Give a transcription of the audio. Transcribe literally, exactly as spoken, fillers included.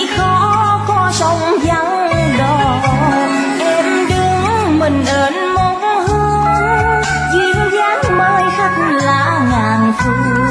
khó có sông vắng đò, em đứng mình ơn một hướng duyên dáng mời khách lạ ngàn phương.